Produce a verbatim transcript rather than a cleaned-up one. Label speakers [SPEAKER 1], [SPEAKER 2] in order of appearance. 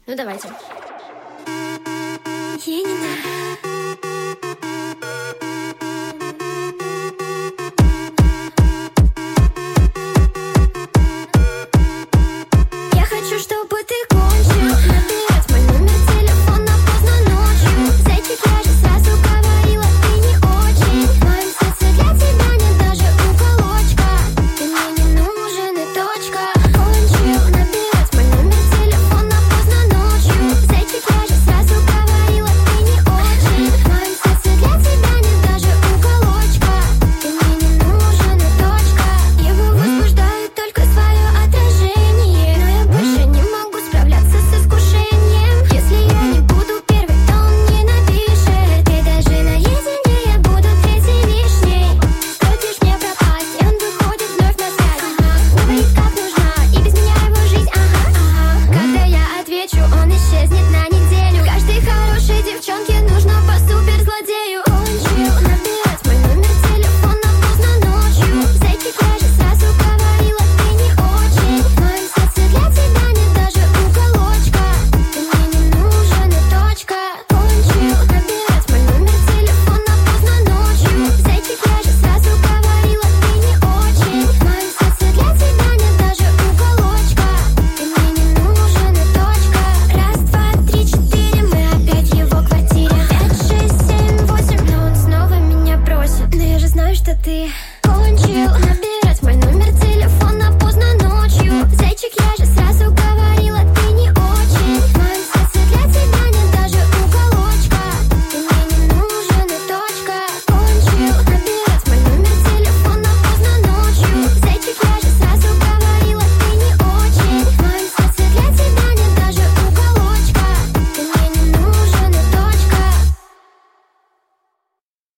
[SPEAKER 1] Ну давайте. Енина. Я хочу, чтобы ты кончил. Набирать мой номер телефона поздно ночью. Зайчик, я же сразу говорила, ты не очень. В моем сердце для тебя нет даже уголочка. Ты мне не нужен и точка. Кончил. Набирать мой номер телефона поздно ночью. Зайчик, я же сразу говорила, ты не очень. В моем сердце для тебя нет даже уголочка. Ты мне не нужен и точка. Его возбуждает только свое отражение. Но я больше не могу справляться с искушением. Если я не буду первой, то он не напишет. И даже наедине я буду третьей лишней. Стоит лишь мне пропасть, и он выходит вновь на связь. Ага, говорит, как нужна, и без меня его жизнь, ага, ага. Когда я отвечу, он исчезнет на